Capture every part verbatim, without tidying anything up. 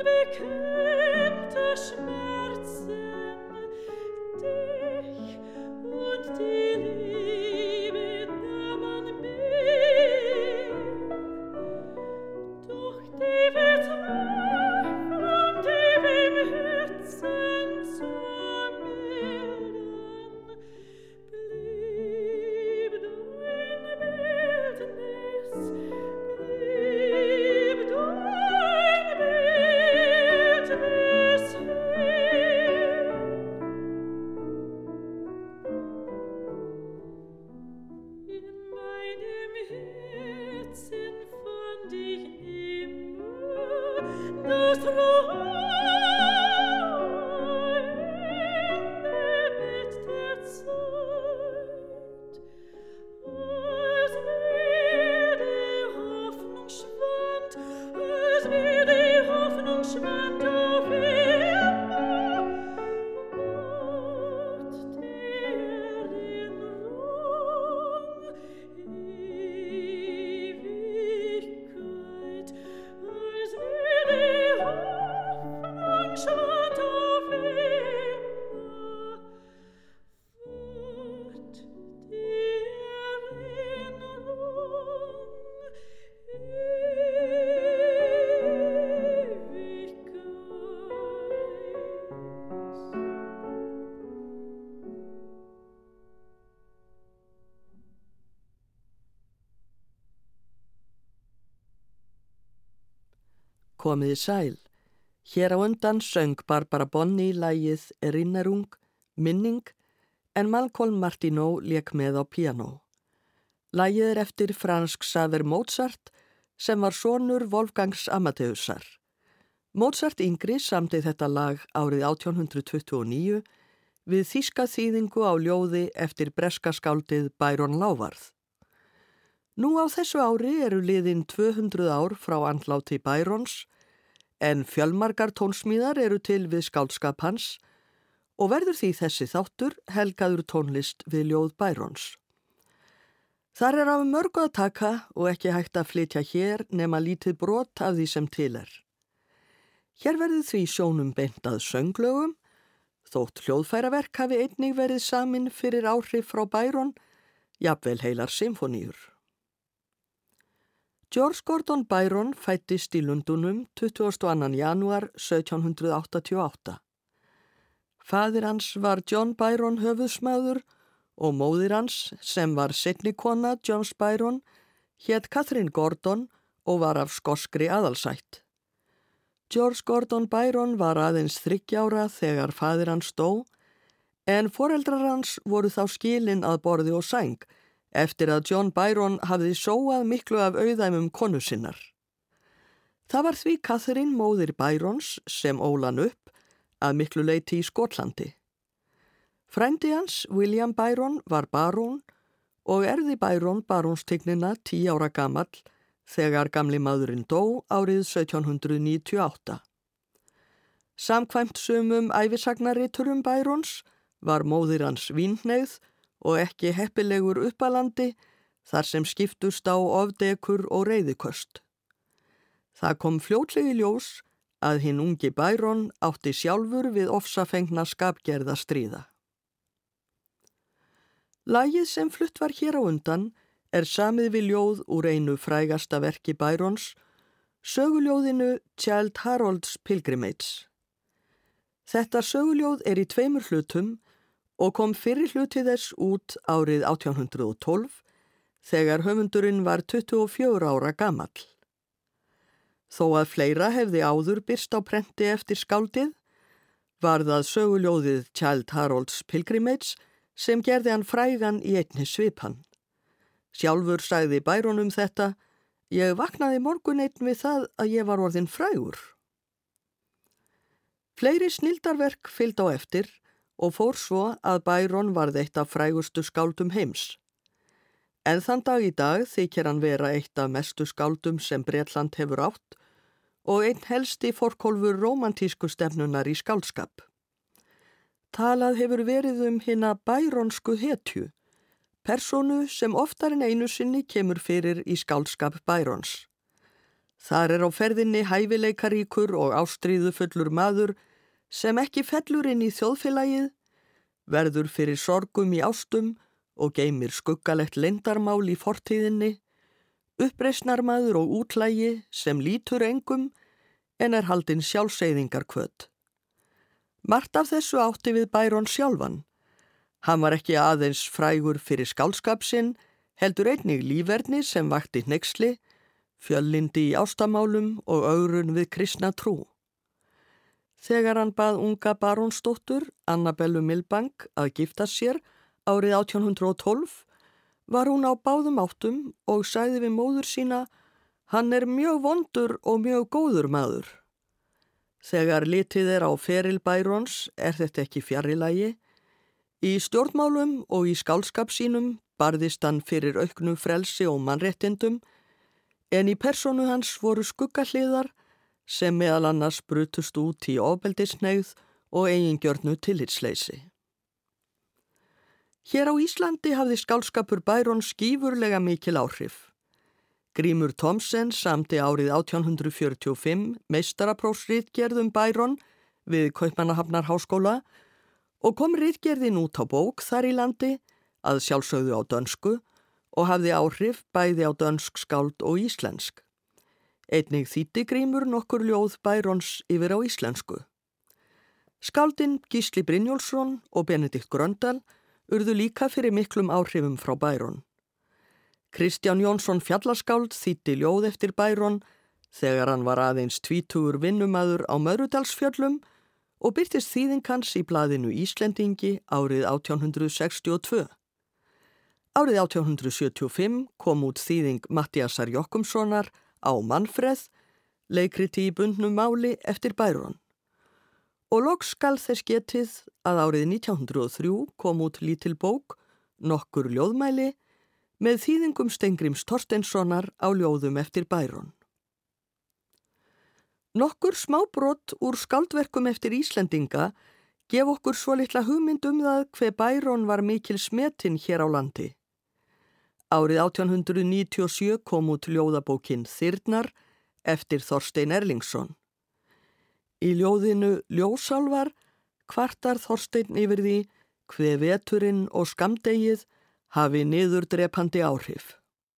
Komiði sæl. Hér á undan söng Barbara Bonney lagið Erinnerung, minning, en Malcolm Martineau lék með á píanó. Lagið er eftir Franz Xaver Mozart sem var sonur Wolfgangs Amadeusar. Mozart yngri samdi þetta lag árið átján hundrað tuttugu og níu við þýska þýðingu á ljóði eftir breska skáldið Byron Lávarð. Nú á þessu ári eru liðin tvö hundruð ár frá andláti Byrons, en fjölmargar tónsmíðar eru til við skáldskap hans og verður því þessi þáttur helgaður tónlist við ljóð Byrons. Þar er af mörgu að taka og ekki hægt að flytja hér nema lítið brot af því sem til er. Hér verður því sjónum beint að sönglögum, þótt hljóðfæraverk hafi einnig verið samin fyrir áhrif frá Byron, jafnvel heilar symfoníur. George Gordon Byron fæddist í Lundúnum tuttugasta og annan janúar sautján hundrað áttatíu og átta. Faðir hans var John Byron höfuðsmaður og móðir hans, sem var seinni kona Johns Byron, hét Catherine Gordon og var af skoskri aðalsætt. George Gordon Byron var aðeins þriggja ára þegar faðir hans dó, en foreldrar hans voru þá skilin að borði og sæng, eftir að John Byron hafði sóað miklu af auðæmum konu sinnar. Það var því Catherine móðir Byrons sem ól hann upp að miklu leyti í Skotlandi. Frændi hans, William Byron, var barón og erði Byron barónstignina tíu ára gamall þegar gamli maðurinn dó árið sautján hundrað níutíu og átta. Samkvæmt sumum ævisagnarriturum Byrons var móðir hans vínhneigð og ekki heppilegur uppalandi þar sem skiptust á ofdekur og reiðiköst. Það kom fljótlega í ljós að hinn ungi Byron átti sjálfur við ofsafengna skapgerða stríða. Lagið sem flutt var hér á undan er samið við ljóð úr einu frægasta verki Byrons, söguljóðinu Childe Harold's Pilgrimage. Þetta söguljóð er í tveimur hlutum og kom fyrri hluti þess út árið átján hundrað og tólf þegar höfundurinn var tuttugu og fjögurra ára gamall. Þó að fleira hefði áður birst á prenti eftir skáldið, var það söguljóðið Childe Harold's Pilgrimage sem gerði hann frægan í einni svipan. Sjálfur sagði Byron um þetta: "Ég vaknaði morgun einn við það að ég var orðinn frægur." Fleiri snilldarverk fylgdu á eftir og fór svo að Byron varð eitt af frægustu skáldum heims. En þann dag í dag þykir hann vera eitt af mestu skáldum sem Bretland hefur átt og einn helsti forkólfur rómantísku stefnunar í skáldskap. Talað hefur verið um hina bæronsku hetju, persónu sem oftar en einu sinni kemur fyrir í skáldskap Byrons. Þar er á ferðinni hæfileikaríkur og ástríðufullur maður sem ekki fellur inn í þjóðfélagið, verður fyrir sorgum í ástum og geymir skuggalegt leyndarmál í fortíðinni, uppreisnarmaður og útlægi sem lítur engum en er haldinn sjálfseyðingarhvöt. Margt af þessu átti við Byron sjálfan. Hann var ekki aðeins frægur fyrir skáldskap sinn, heldur einnig líferni sem vakti hneyksli, fjöllyndi í ástamálum og ögrun við kristna trú. Þegar hann bað unga barónsdóttur, Annabellu Milbank, að gifta sér árið átján hundrað og tólf, var hún á báðum áttum og sagði við móður sína: "Hann er mjög vondur og mjög góður maður." Þegar litið er á feril Byrons er þetta ekki fjarri lagi. Í stjórnmálum og í skáldskap sínum barðist hann fyrir auknu frelsi og mannréttindum, en í persónu hans voru skuggahliðar sem meðal annars brutust út í ofbeldishneigð og eigingjörnu tillitsleysi. Hér á Íslandi hafði skáldskapur Byrons gífurlega mikil áhrif. Grímur Thomsen samdi árið átján hundrað fjörutíu og fimm meistaraprófsritgerð um Byron við Kaupmannahafnarháskóla og kom ritgerðin út á bók þar í landi, að sjálfsögðu á dönsku, og hafði áhrif bæði á dönsk skáld og íslensk. Einnig þýddi Grímur nokkur ljóð Byrons yfir á íslensku. Skáldin Gísli Brynjólfsson og Benedikt Gröndal urðu líka fyrir miklum áhrifum frá Byron. Kristján Jónsson fjallaskáld þýddi ljóð eftir Byron þegar hann var aðeins tvítugur vinnumaður á Möðrudalsfjöllum og birtist þýðing hans í blaðinu Íslendingi árið átján hundrað sextíu og tvö. Árið átján hundrað sjötíu og fimm kom út þýðing Matthíasar Jochumssonar á Manfreð, leikriti í bundnu máli eftir Byron. Og loks skal þess getið að árið nítján hundrað og þrjú kom út lítil bók, Nokkur ljóðmæli, með þýðingum Steingríms Thorsteinssonar á ljóðum eftir Byron. Nokkur smábrot úr skáldverkum eftir Íslendinga gef okkur svo litla hugmynd um það hve Byron var mikil smetin hér á landi. Árið átján hundrað níutíu og sjö kom út ljóðabókin Þyrnar eftir Þorstein Erlingsson. Í ljóðinu Ljósálfar kvartar Þorsteinn yfir því hve veturinn og skammdegið hafi niðurdrepandi áhrif.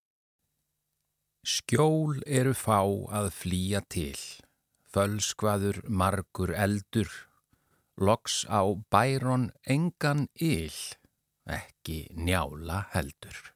Skjól eru fá að flýja til, fölskvaður margur eldur, loks á Byron engan yl, ekki njála heldur.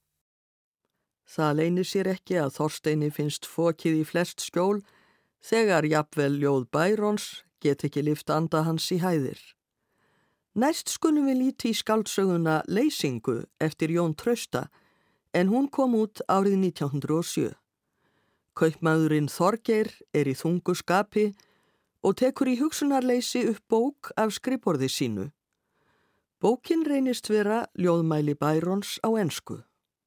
Það leynir sér ekki að Þorsteini finnst fokið í flest skjól þegar jafnvel ljóð Byrons get ekki lyft anda hans í hæðir. Næst skulum við líti í skáldsöguna Leysingu eftir Jón Trausta, en hún kom út árið nítján hundrað og sjö. Kaupmaðurinn Þorgeir er í þungu skapi og tekur í hugsunarleysi upp bók af skrifborði sínu. Bókin reynist vera ljóðmæli Byrons á ensku.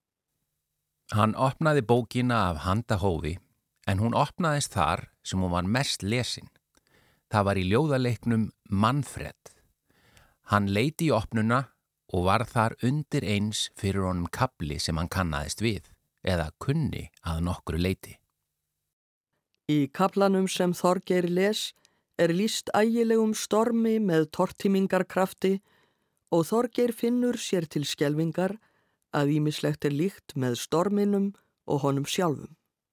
Hann opnaði bókina af handahófi, en hún opnaðist þar sem hún var mest lesin. Það var í ljóðaleiknum Manfred. Hann leiti í opnuna og var þar undir eins fyrir honum kafli sem hann kannaðist við, eða kunni að nokkru leiti. Í kaflanum sem Þorgeir les er lýst ægilegum stormi með tortímingarkrafti og Þorgeir finnur sér til skelfingar að ýmislegt er líkt með storminum og honum sjálfum.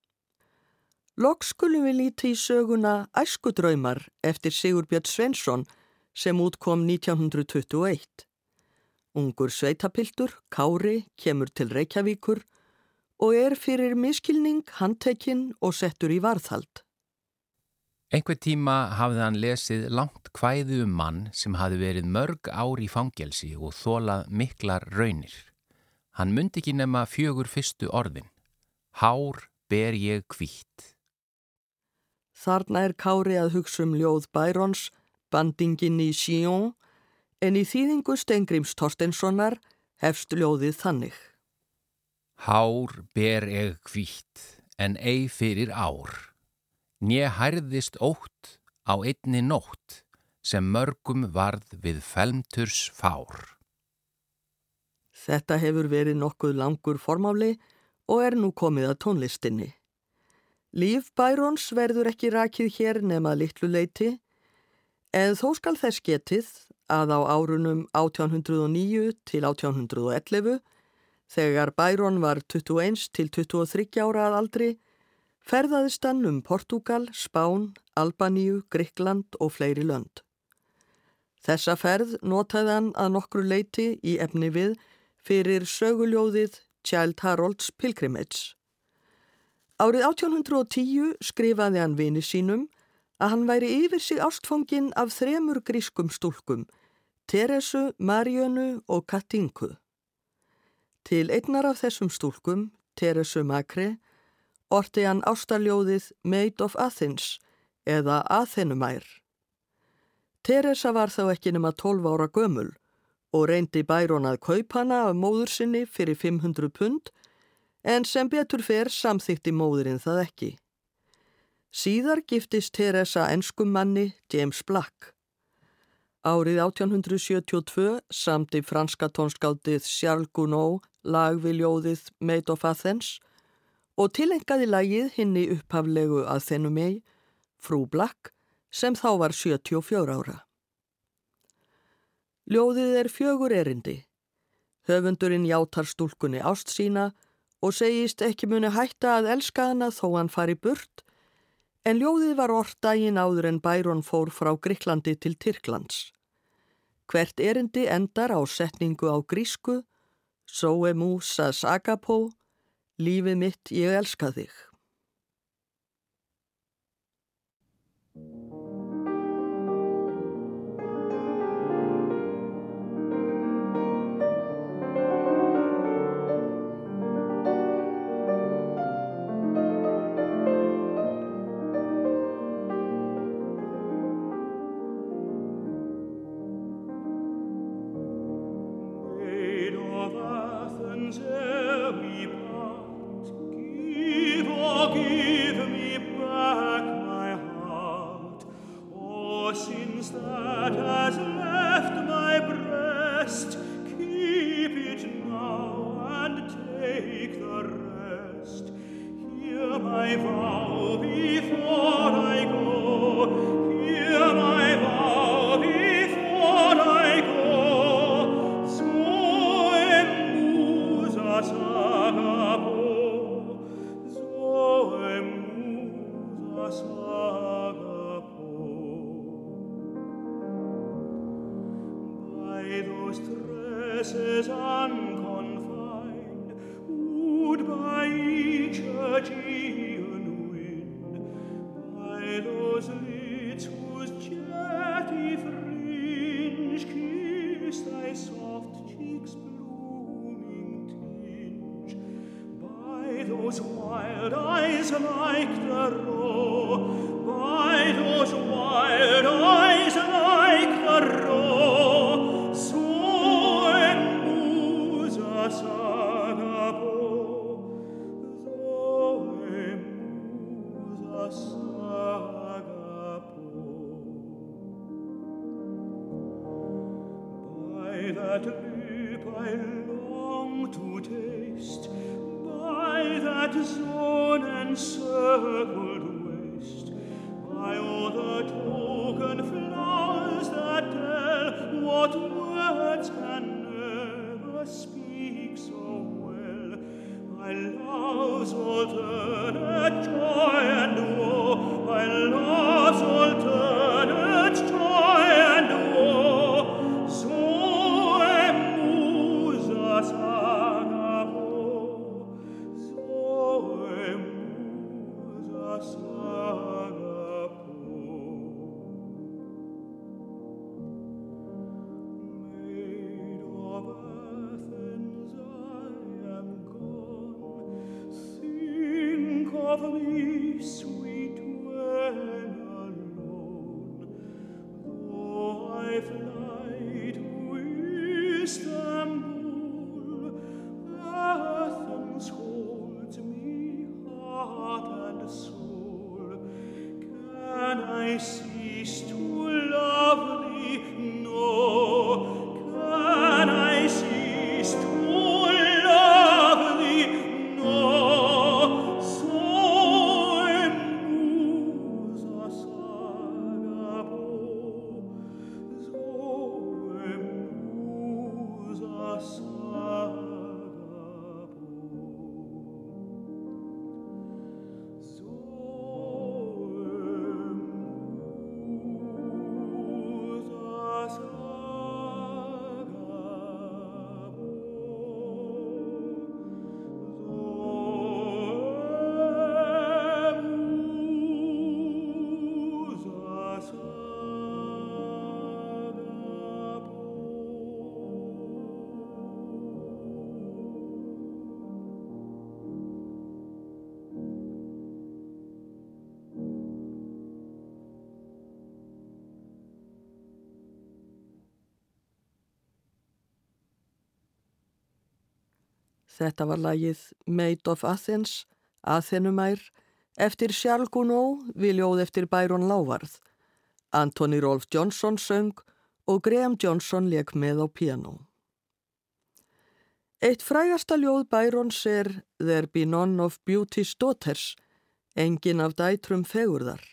Loks skulum við líti í söguna Æskudraumar eftir Sigurbjörn Sveinsson sem útkom nítján hundrað tuttugu og eitt. Ungur sveitapiltur, Kári, kemur til Reykjavíkur og er fyrir miskilning handtekinn og settur í varðhald. Einhver tíma hafði hann lesið langt kvæði um mann sem hafði verið mörg ár í fangelsi og þolað miklar raunir. Hann mundi ekki nema fjögur fyrstu orðin. Hár ber ég hvítt. Þarna er Kári að hugsa um ljóð Byrons, Bandinginn í Sion, en í þýðingu Steingríms Thorsteinssonar hefst ljóðið þannig. Hár ber ég hvítt, en ei fyrir ár. Né hærðist ótt á einni nótt, sem mörgum varð við felmturs fár. Þetta hefur verið nokkuð langur formáli og er nú komið að tónlistinni. Líf Byrons verður ekki rakið hér nema litlu leyti, en þó skal þess getið að á árunum átján hundruð og níu til átján hundruð og ellefu, þegar Byron var tuttugu og eins til tuttugu og þriggja ára að aldri, ferðaðist hann um Portúgal, Spán, Albaníu, Grikkland og fleiri lönd. Þessa ferð notaði hann að nokkru leyti í efni við fyrir söguljóðið Childe Harold's Pilgrimage. Árið átján hundruð og tíu skrifaði hann vini sínum að hann væri yfir sig ástfanginn af þremur grískum stúlkum, Teresu, Maríönu og Katinku. Til einnar af þessum stúlkum, Teresu Makre, orti hann ástarljóðið Maid of Athens eða Athenumær. Teresa var þá ekki nema tólf ára gömul og reyndi Byron að kaupa hana af móður sinni fyrir fimm hundruð pund, en sem betur fer samþykti móðurinn það ekki. Síðar giftist Teresa enskum manni James Black. Árið átján hundruð sjötíu og tvö samdi franska tónskáldið Charles Gounod lag við ljóðið Maid of Athens og tileinkaði lagið hinni upphaflegu Athenumei, frú Black, sem þá var sjötíu og fjögurra ára. Ljóðið er fjögur erindi. Höfundurinn játar stúlkunni ást sína og segist ekki muni hætta að elska hana þó hann fari burt, en ljóðið var ort daginn áður en Byron fór frá Grikklandi til Tyrklands. Hvert erindi endar á setningu á grísku, Zoe mou sas agapo, lífið mitt ég elska þig. Þetta var lagið Maid of Athens, Athenumær, eftir Charles Gounod við ljóð eftir Byron Lávarð. Anthony Rolfe Johnson söng og Graham Johnson lék með á píanó. Eitt frægasta ljóð Byrons er There be none of beauty's daughters, engin af dætrum fegurðar.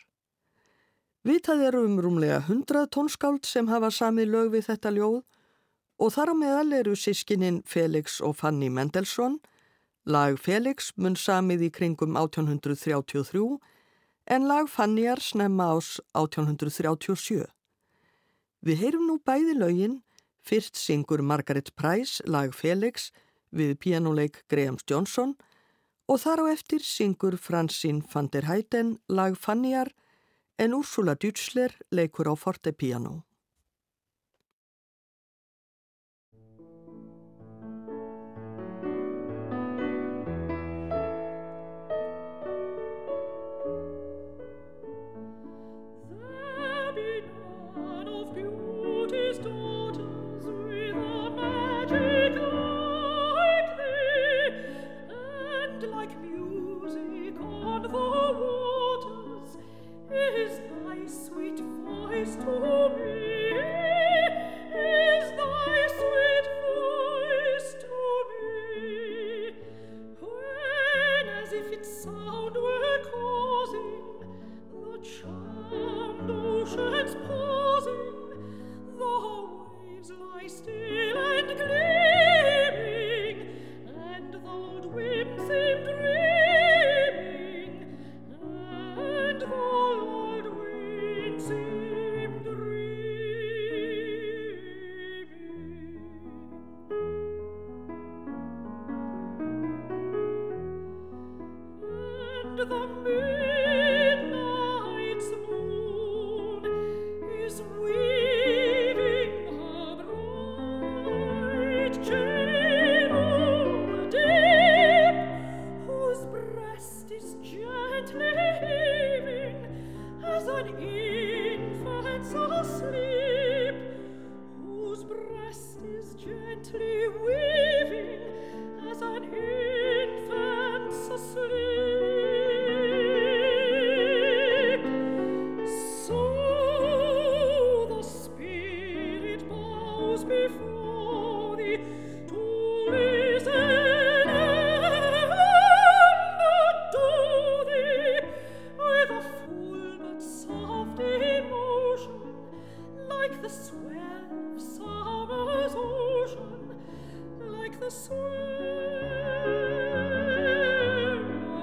Vitað er um rúmlega hundrað tónskáld sem hafa samið lög við þetta ljóð og þar á meðal eru systkinin Felix og Fanny Mendelssohn. Lag Felix mun samið í kringum átján hundrað þrjátíu og þrjú en lag Fannyar snemma ás átján hundrað þrjátíu og sjö. Við heyrum nú bæði lögin, fyrst syngur Margaret Price lag Felix við píanóleik Graham Johnson og þar á eftir syngur Francine van der Heyden lag Fannyar en Ursula Dützler leikur á fortepiano. Swear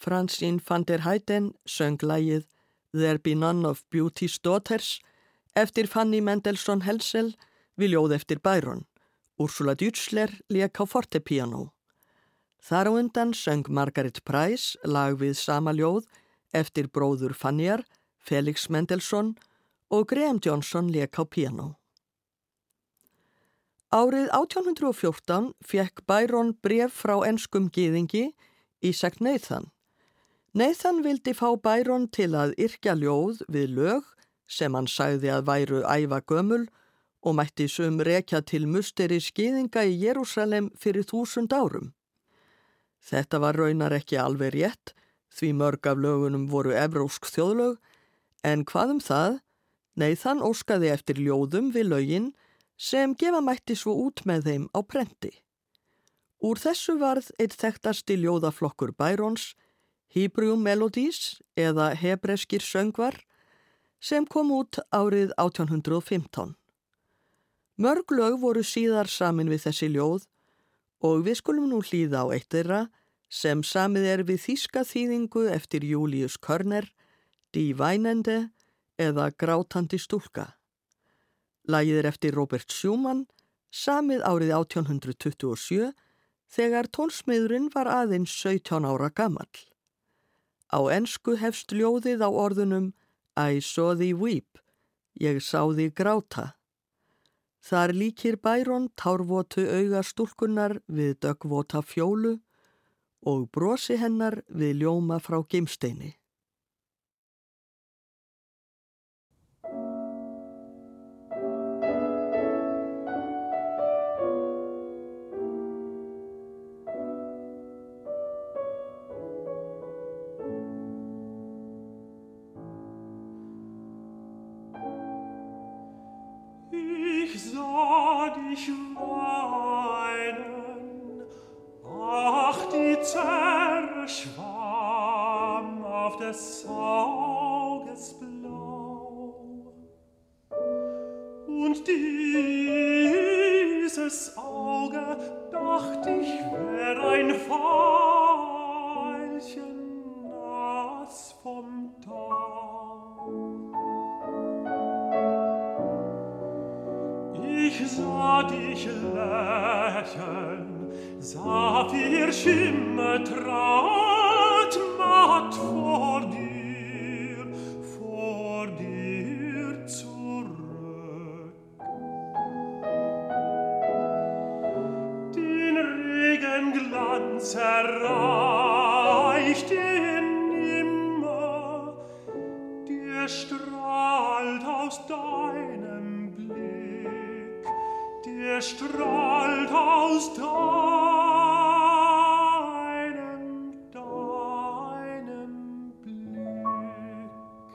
Francine van der Heyden söng lagið There Be None of Beauty's Daughters eftir Fanny Mendelssohn Hensel við ljóð eftir Byron. Ursula Dützler lék á fortepiano. Þar á undan söng Margaret Price lag við sama ljóð eftir bróður Fannýjar, Felix Mendelssohn og Graham Johnson lék á piano. Árið átján hundrað og fjórtán fékk Byron bréf frá enskum gyðingi, Isaac Nathan. Nathan vildi fá Byron til að yrkja ljóð við lög sem hann sagði að væru æva gömul og mætti sum rekja til musteris gyðinga í Jerúsalem fyrir þúsund árum. Þetta var raunar ekki alveg rétt, því mörg af lögunum voru evrópsk þjóðlög, en hvað um það? Nathan óskaði eftir ljóðum við lögin sem gefa mætti svo út með þeim á prenti. Úr þessu varð eitt þekktasti ljóðaflokkur Byrons, Hebrew Melodies eða hebreskir söngvar, sem kom út árið átján hundrað og fimmtán. Mörg lög voru síðar samin við þessi ljóð og við skulum nú hlýða á eitt þeirra sem samið er við þýska þýðingu eftir Julius Körner, Die Weinende eða Grátandi stúlka. Lagið er eftir Robert Schumann, samið árið átján hundrað tuttugu og sjö þegar tónsmiðurinn var aðeins sautján ára gamall. Á ensku hefst ljóðið á orðunum I saw thee weep, ég sá þig gráta. Þar líkir Byron tárvotu auga stúlkunnar við döggvota fjólu og brosi hennar við ljóma frá gimsteini. Ich weinen, ach, die zerschwamm auf des Auges blau. Und dieses Auge, dacht ich, wär ein Veilchen nass vom Tau. Ich sah dich lächeln, Saphir Schimme trat matt vor dir, vor dir zurück. Den Regenglanz erreicht ihn nimmer, der strahlt aus deinem Blick, der strahlt aus deinem, deinem Blick.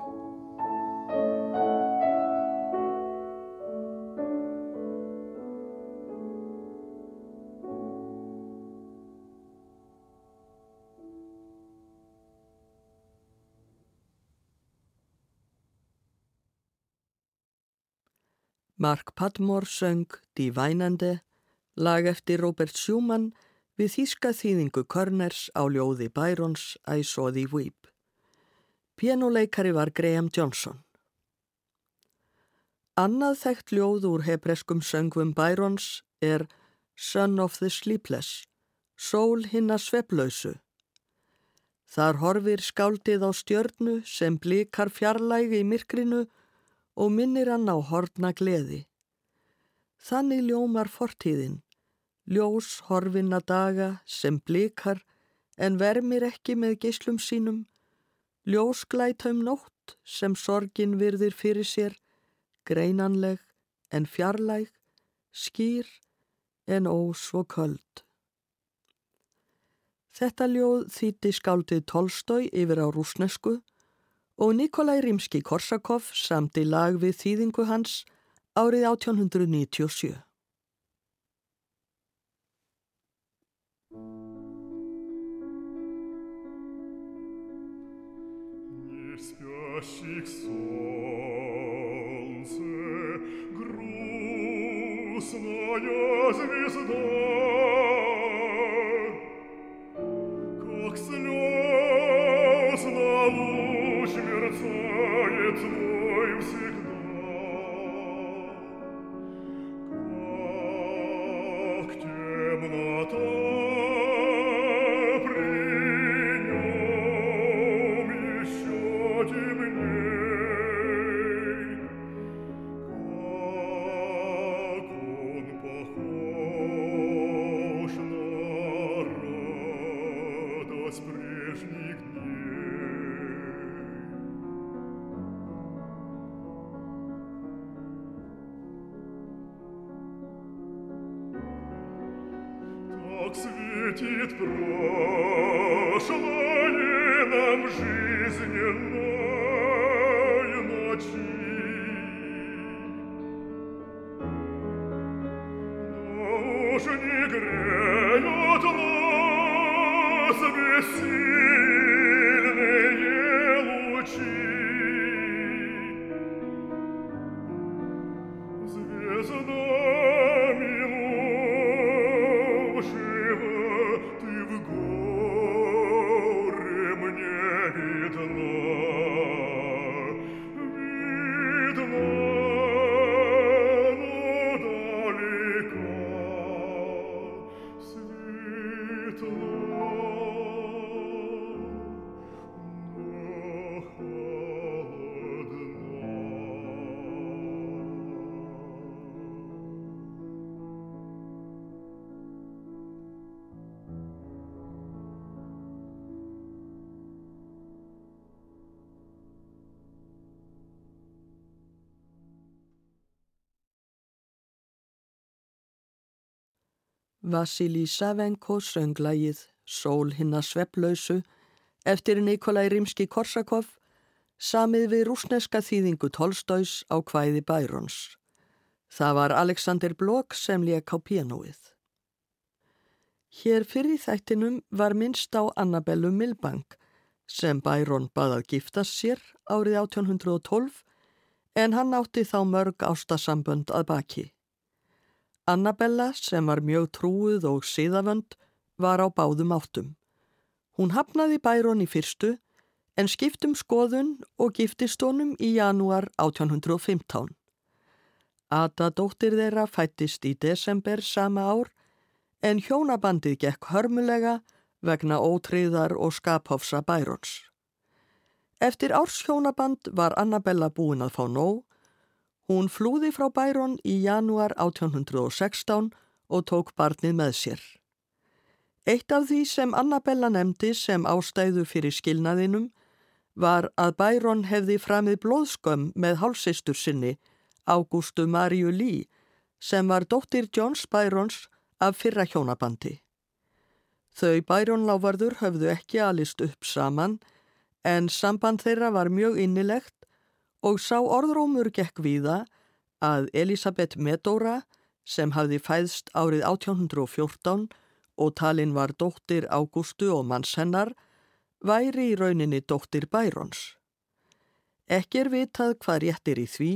Mark Padmore söng Die Weinende, lag eftir Robert Schumann við þýska þýðingu Körners á ljóði Byrons I saw thee weep. Píanóleikari var Graham Johnson. Annað þekkt ljóð úr hebreskum söngvum Byrons er Son of the Sleepless, sól hinna svefnlausu. Þar horfir skáldið á stjörnu sem blikar fjarlægi í myrkrinu og minnir hann á horfna gleði. Þannig ljómar fortíðin, ljós horfinna daga sem blikar en vermir ekki með geislum sínum, ljós glæta um nótt sem sorgin virðir fyrir sér, greinanleg en fjarlæg, skýr en ó svo köld. Þetta ljóð þýddi skáldið Tolstói yfir á rússnesku og Nikolai Rimski-Korsakov samdi lag við þýðingu hans árið átján hundrað níutíu og sjö. Не спящих солнце, грустная звезда, как слезы Как светит прошлое нам жизненной ночи. Но уж не греют нас бессильные лучи. Звездами лучшего ты в горе мне видна, видна, но далека, светла, но холодна. Vasilij Savenko söng lagið Sól hinna svefnlausu eftir Nikolaj Rimski-Korsakov, samið við rússneska þýðingu Tolstojs á kvæði Byrons. Það var Alexander Blok sem lék á píanóið. Hér fyrr í þættinum var minnst á Annabellu Milbank sem Byron bað að giftast sér árið átján hundrað og tólf en hann átti þá mörg ástasambönd að baki. Annabella, sem var mjög trúuð og siðavönd, var á báðum áttum. Hún hafnaði Byron í fyrstu, en skiptum skoðun og giftist honum í janúar átján hundrað og fimmtán. Ada dóttir þeirra fættist í desember sama ár, en hjónabandið gekk hörmulega vegna ótryggðar og skaphofsa Byrons. Eftir árs hjónaband var Annabella búin að fá nóg. Hún flúði frá Byron í janúar átján hundrað og sextán og tók barnið með sér. Eitt af því sem Annabella nefndi sem ástæðu fyrir skilnaðinum var að Byron hefði framið blóðskömm með hálfsystur sinni, Ágústu Maríu Lee, sem var dóttir Johns Byrons af fyrra hjónabandi. Þau Byron-lávarður höfðu ekki alist upp saman, en samband þeirra var mjög innilegt og sá orðrómur gekk víða að Elisabeth Medora, sem hafði fæðst árið átján hundrað og fjórtán og talin var dóttir Ágústu og manns hennar, væri í rauninni dóttir Byrons. Ekki er vitað hvað rétt er í því,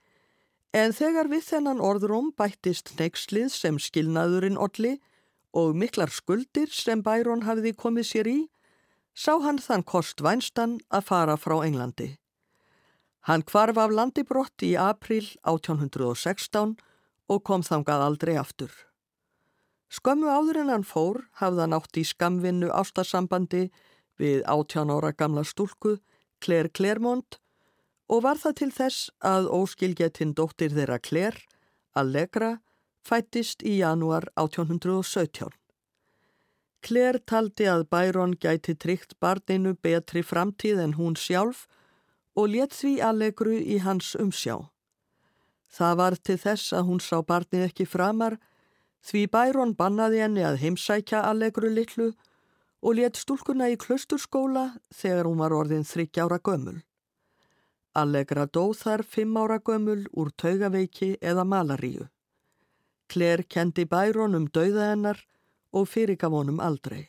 en þegar við þennan orðróm bættist hneykslið sem skilnaðurinn olli og miklar skuldir sem Byron hafði komið sér í, sá hann þann kost vænstan að fara frá Englandi. Hann hvarf af landi brott í apríl átján hundrað og sextán og kom þangað aldrei aftur. Skömmu áður en hann fór hafði hann átt í skammvinnu ástarsambandi við átján ára gamla stúlku, Claire Claremont, og var það til þess að óskilgetinn dóttir þeirra Claire, Allegra, fættist í janúar átján hundrað og sautján. Claire taldi að Byron gæti tryggt barninu betri framtíð en hún sjálf og lét því Allegru í hans umsjá. Það var til þess að hún sá barnið ekki framar, því Byron bannaði henni að heimsækja Allegru litlu og lét stúlkuna í klausturskóla þegar hún var orðin þriggja ára gömul. Allegra dó þar fimm ára gömul úr taugaveiki eða malaríu. Claire kendi Byron um dauða hennar og fyrirgaf honum aldrei.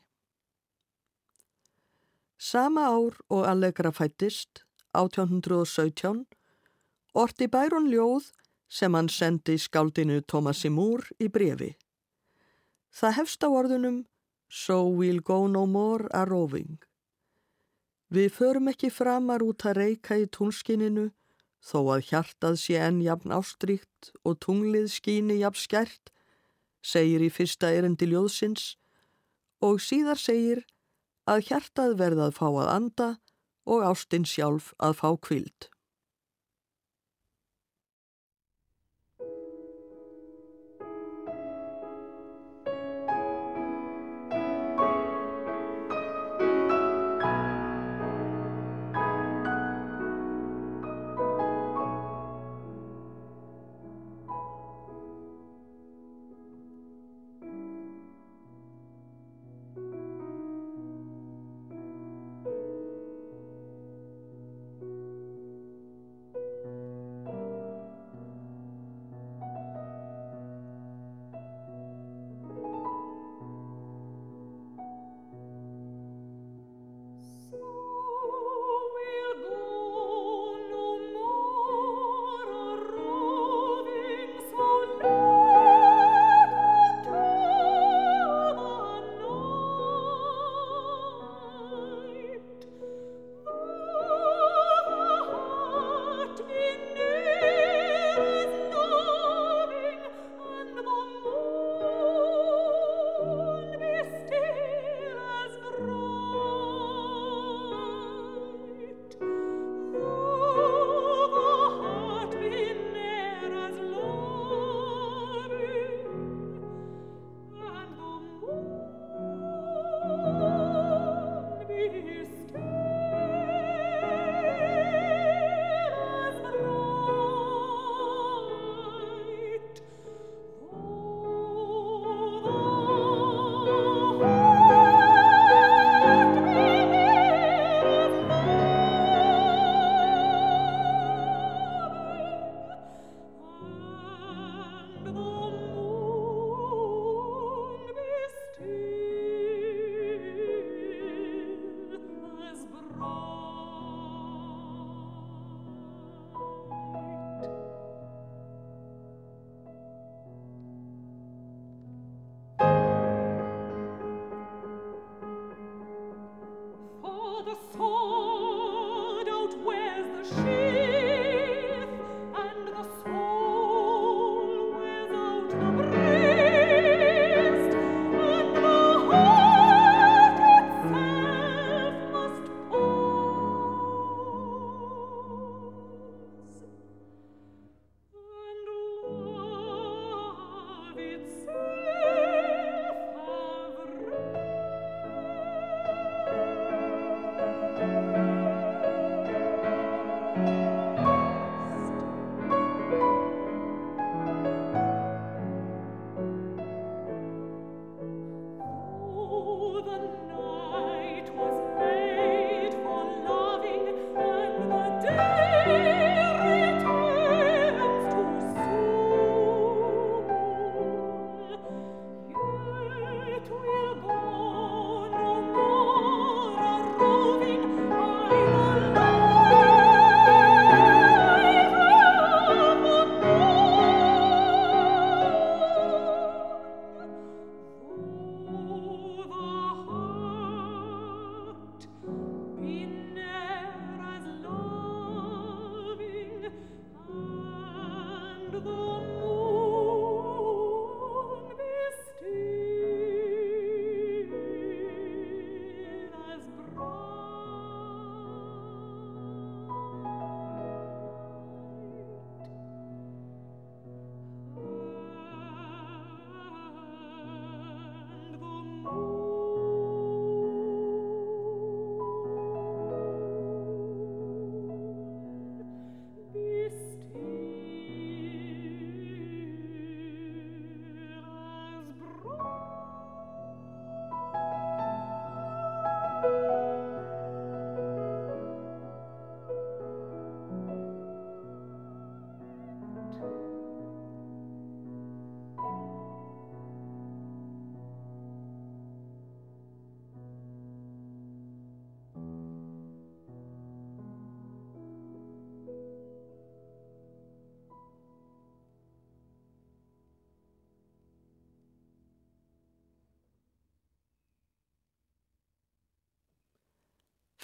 Sama ár og Allegra fættist, átján hundrað og sautján, orti Byron ljóð sem hann sendi skáldinu Thomasi Moore í bréfi. Það hefst á orðunum So we'll go no more a roving. Við förum ekki framar út að reika í túnskininu, þó að hjartað sé enn jafn ástríkt og tunglið skíni jafn skært, segir í fyrsta erindi ljóðsins, og síðar segir að hjartað verða að fá að anda og ástin sjálf að fá hvíld.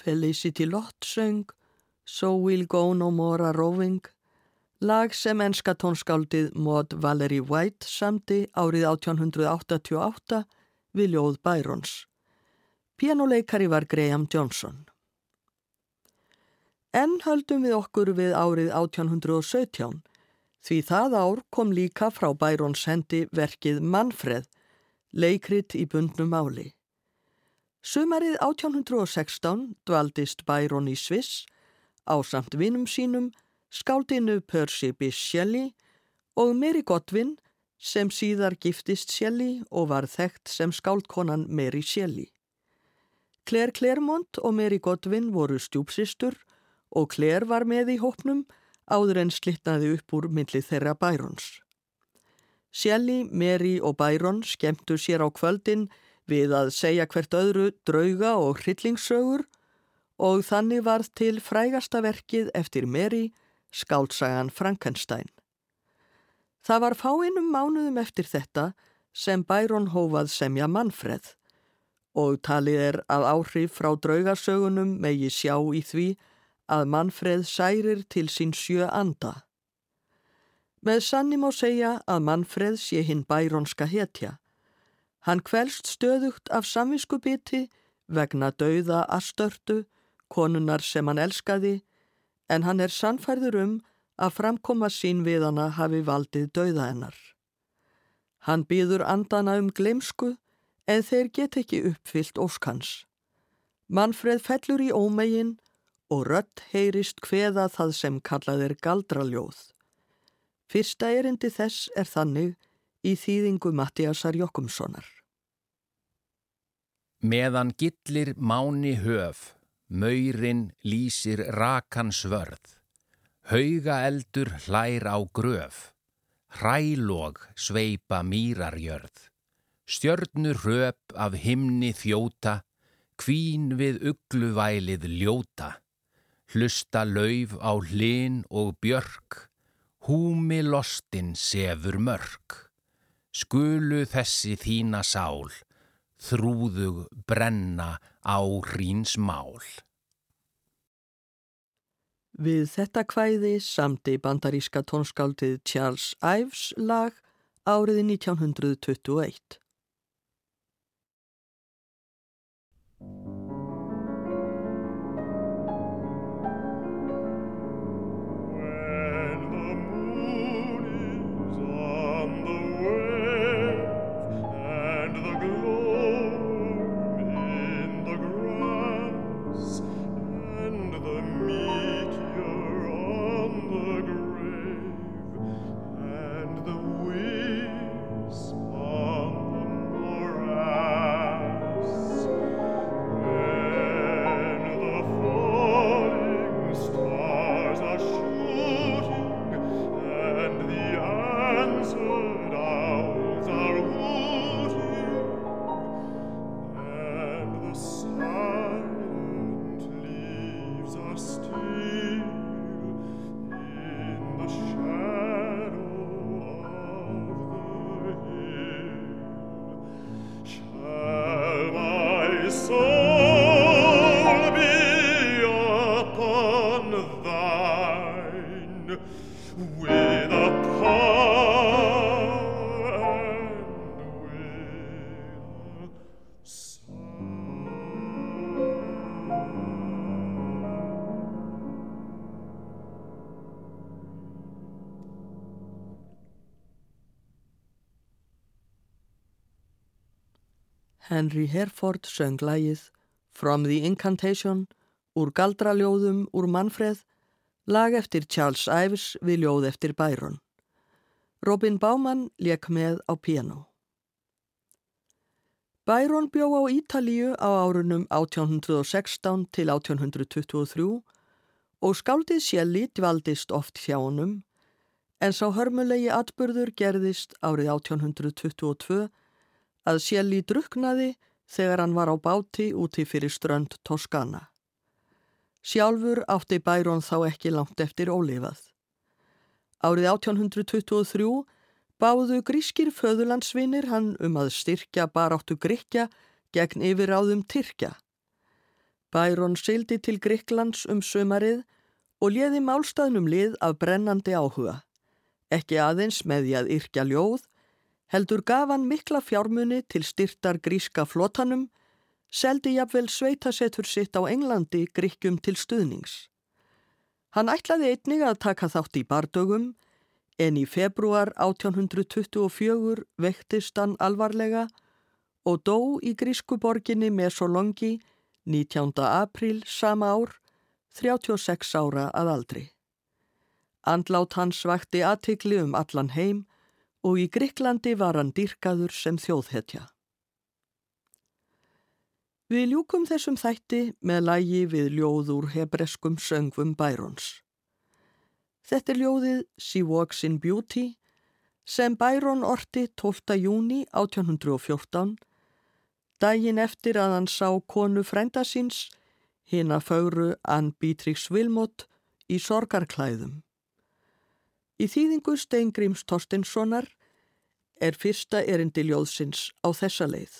Felicity Lott söng So We'll Go No More a Roving, lag sem enska tónskáldið Maud Valerie White samdi árið átján hundrað áttatíu og átta við ljóð Byrons. Píanóleikari var Graham Johnson. Enn höldum við okkur við árið átján hundrað og sautján, því það ár kom líka frá Byrons hendi verkið Manfred, leikrit í bundnu máli. Sumarið átján hundrað og sextán dvaldist Byron í Sviss ásamt vinum sínum, skáldinu Percy Bysshe Shelley og Mary Godwin sem síðar giftist Shelley og var þekkt sem skáldkonan Mary Shelley. Claire Claremont og Mary Godwin voru stjúpsystur og Claire var með í hópnum áður en slitnaði upp úr milli þeirra Byrons. Shelley, Mary og Byron skemmtu sér á kvöldin við að segja hvert öðru drauga og hryllingssögur og þannig varð til frægasta verkið eftir Mary, skáldsagan Frankenstein. Það var fáeinum mánuðum eftir þetta sem Byron hóf að semja Manfred og talið er að áhrif frá draugasögunum megi sjá í því að Manfred særir til sín sjö anda. Með sanni má segja að Manfred sé hinn bæronska hetja. Hann kvelst stöðugt af samviskubiti vegna dauða Astörtu, konunar sem hann elskaði, en hann er sannfærður um að framkoma sín við hana hafi valdið dauða hennar. Hann biður andana um gleymsku, en þeir get ekki uppfyllt ósk hans. Manfred fellur í ómegin og rödd heyrist kveða það sem kallað er galdraljóð. Fyrsta erindi þess er þannig í þýðingu Matthíasar Jochumssonar. Meðan gillir máni höf, maurinn lýsir rakan svörð, hauga eldur hlær á gröf, hrælog sveipa mýrarjörð, stjörnur röp af himni þjóta, kvín við ugluvælið ljóta, hlusta lauf á hlyn og björk, húmi lostin sefur mörk, skulu þessi þína sál, þrúðug brenna á hríns mál. Við þetta kvæði samdi bandaríska tónskáldið Charles Ives lag árið nítján hundrað tuttugu og eitt. Henry Herford söng lagið From the Incantation úr galdraljóðum úr Manfred, lag eftir Charles Ives við ljóð eftir Byron. Robin Baumann lék með á píanó. Byron bjó á Ítalíu á árunum átján hundrað og sextán til átján hundrað tuttugu og þrjú og skáldið Shelley dvaldist oft hjá honum, en sá hörmulegi atburður gerðist árið átján hundrað tuttugu og tvö að Shelley drukknaði þegar hann var á báti úti fyrir strönd Toskana. Sjálfur átti Byron þá ekki langt eftir ólifað. Árið átján hundrað tuttugu og þrjú báðu grískir föðurlandsvinir hann um að styrkja baráttu Grikkja gegn yfirráðum Tyrkja. Byron sigldi til Grikklands um sumarið og léði málstaðnum lið af brennandi áhuga. Ekki aðeins með því að yrkja ljóð, heldur gaf hann mikla fjármuni til styrtar gríska flotanum, seldi jafnvel sveitasetur sitt á Englandi Grikkjum til stuðnings. Hann ætlaði einnig að taka þátt í bardögum, en í febrúar átján hundrað tuttugu og fjögur veiktist hann alvarlega og dó í grísku borginni Mesolongi nítjánda apríl sama ár, þrjátíu og sex ára að aldri. Andlát hans vakti athygli um allan heim og í Grikklandi var hann dýrkaður sem þjóðhetja. Við ljúkum þessum þætti með lagi við ljóð úr hebreskum söngvum Byrons. Þetta er ljóðið She Walks in Beauty sem Byron orti tólfta júní átján hundrað og fjórtán, daginn eftir að hann sá konu frænda síns, hina fögru Ann Beatrix Wilmot, í sorgarklæðum. Í þýðingu Steingríms Thorsteinssonar er fyrsta erindi ljóðsins á þessa leið.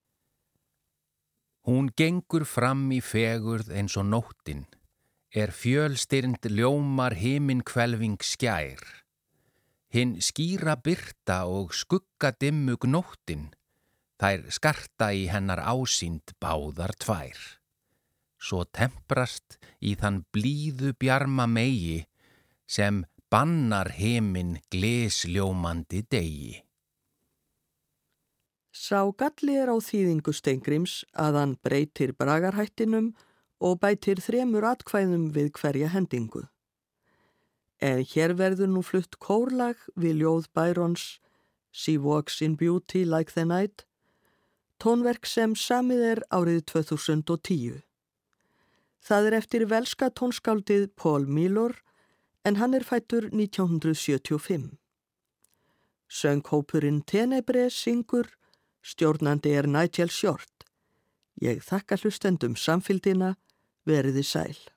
Hún gengur fram í fegurð eins og nóttin, er fjölstyrnd ljómar himinhvelfing skær. Hinn skýra birta og skugga dimmu gnóttin, þær skarta í hennar ásýnd báðar tvær. Svo temprast í þann blíðu bjarma megi, sem bannar himin glesljómandi degi. Sá galli er á þýðingu Steingríms að hann breytir bragarhættinum og bætir þremur atkvæðum við hverja hendingu. En hér verður nú flutt kórlag við ljóð Byrons She Walks in Beauty Like the Night, tónverk sem samið er árið tvö þúsund og tíu. Það er eftir velska tónskáldið Paul Milor, en hann er fæddur nítján hundrað sjötíu og fimm. Sönghópurinn Tenebre syngur, stjórnandi er Nigel Short. Ég þakka hlustendum samfylgdina, veriði sæl.